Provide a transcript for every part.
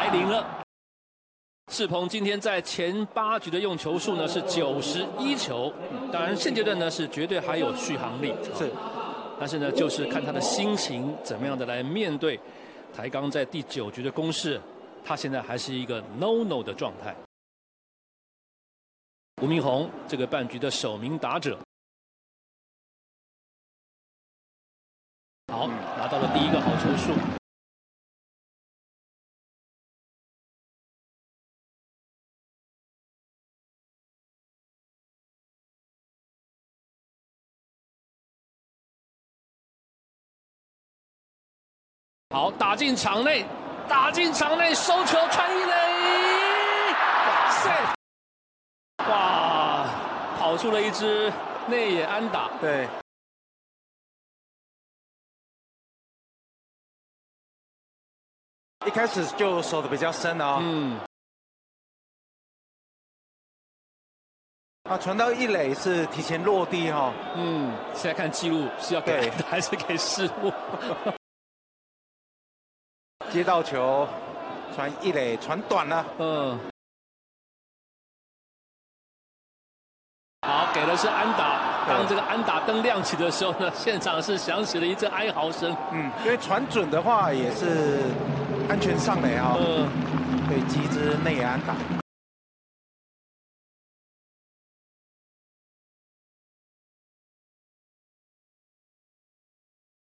领了。世鹏今天在前8局的用球数呢是91球，当然现阶段呢是绝对还有续航力， 是， 但是呢就是看他的心情怎么样的来面对台钢在第9局的攻势，他现在还是一个 no 的状态。吴明宏这个半局的首名打者，好，拿到了第1个好球数。好，打进场内，收球传一垒，哇塞！哇，跑出了一支内野安打。 对。一开始就守得比较深啊。传到一垒是提前落地哈。 现在看记录是要给还是给失误？ 接到球，传一垒，传短了。 好，给的是安打。当这个安打灯亮起的时候呢，现场是响起了一阵哀嚎声。 因为传准的话也是安全上垒哈。对，击之内野安打。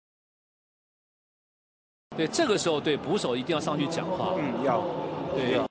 对，这个时候对捕手一定要上去讲话。 要。 对。